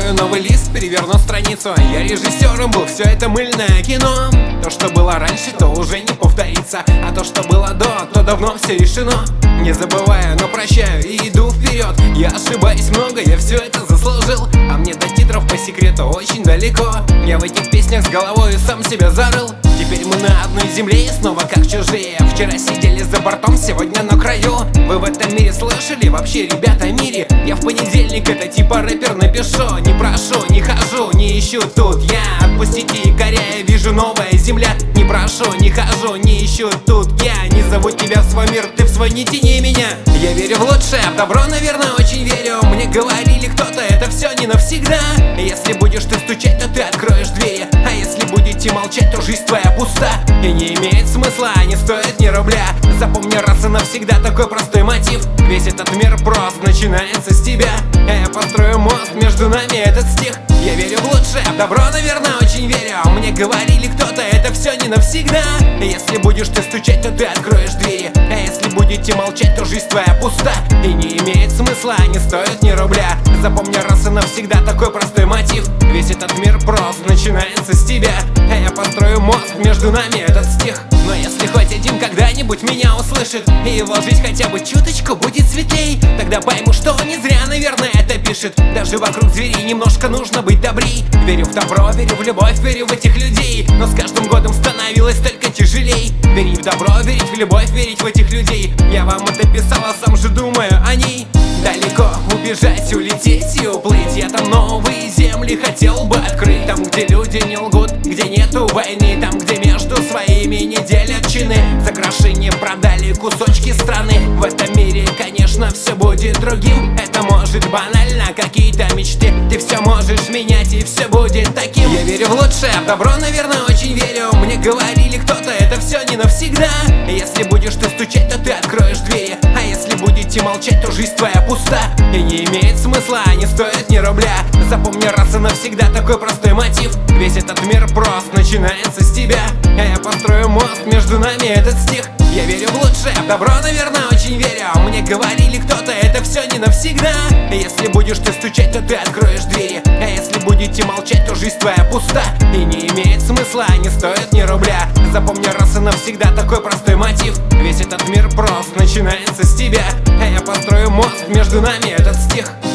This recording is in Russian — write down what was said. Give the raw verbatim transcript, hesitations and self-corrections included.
Открою новый лист, переверну страницу. Я режиссером был, все это мыльное кино. То, что было раньше, то уже не повторится. А то, что было до, то давно все решено. Не забываю, но прощаю и иду вперед. Я ошибаюсь много, я все это заслужил. А мне до титров по секрету очень далеко. Я в этих песнях с головой сам себя зарыл. Теперь мы на одной земле и снова как чужие. Вчера сидели за бортом, сегодня на краю. Вы в этом мире слышали? Вообще, ребята, в мире я в понедельник, это типа рэпер напишу. Не прошу, не хожу, не ищу тут я. Отпустите якоря, я вижу новая земля. Не прошу, не хожу, не ищу тут я. Не зову тебя в свой мир, ты в свой не тяни меня. Я верю в лучшее, в добро, наверное, очень верю. Мне говорили кто-то, это все не навсегда. Если будешь ты стучать, то ты откроешь двери. А если будете молчать, то жизнь твоя пуста и не имеет смысла, не стоит ни рубля. Запомни раз и навсегда такой простой мотив. Весь этот мир прост начинается с тебя. А я построю мост между нами, этот стих. Я верю в лучшее, в добро, наверное, очень верю. Мне говорили кто-то, это все не навсегда. Если будешь ты стучать, то ты откроешь двери. А если будете молчать, то жизнь твоя пуста и не имеет смысла, не стоит ни рубля. Запомни раз и навсегда такой простой мотив. Весь этот мир прост начинается с тебя. А я построю мост между нами, этот стих. Но если хоть один когда-нибудь меня услышит, и его жизнь хотя бы чуточку будет светлей, тогда пойму, что он не зря, наверное, это пишет. Даже вокруг зверей немножко нужно быть добрей. Верю в добро, верю в любовь, верю в этих людей. Но с каждым годом становилось только тяжелей. Верить в добро, верить в любовь, верить в этих людей. Я вам это писал, а сам же думаю о ней. Далеко убежать, улететь и уплыть. Я там новые земли хотел бы открыть. Там, где люди не лгут, где нету войны. Там, где между своими не делят чины. За гроши продали кусочки страны. В этом мире, конечно, все будет другим. Это может банально, какие-то мечты. Ты все можешь менять и все будет таким. Я верю в лучшее, в добро, наверное, очень верю. Мне говорили кто-то, это все не навсегда. Если будешь ты стучать, то ты откроешь двери. А если будете молчать, то жизнь твоя пуста и не имеет смысла, не стоит ни рубля. Запомни раз и навсегда такой простой мотив. Весь этот мир прост начинается с тебя. А я построю мост между нами, этот стих. Я верю в лучшее, в добро, наверное, очень верю. Мне говорили кто-то, это все не навсегда. Если будешь ты стучать, то ты откроешь двери. А если будете молчать, то жизнь твоя пуста и не имеет смысла, не стоит ни рубля. Запомни раз и навсегда такой простой мотив. Весь этот мир прост начинается с тебя. А я построю мост между нами, этот стих.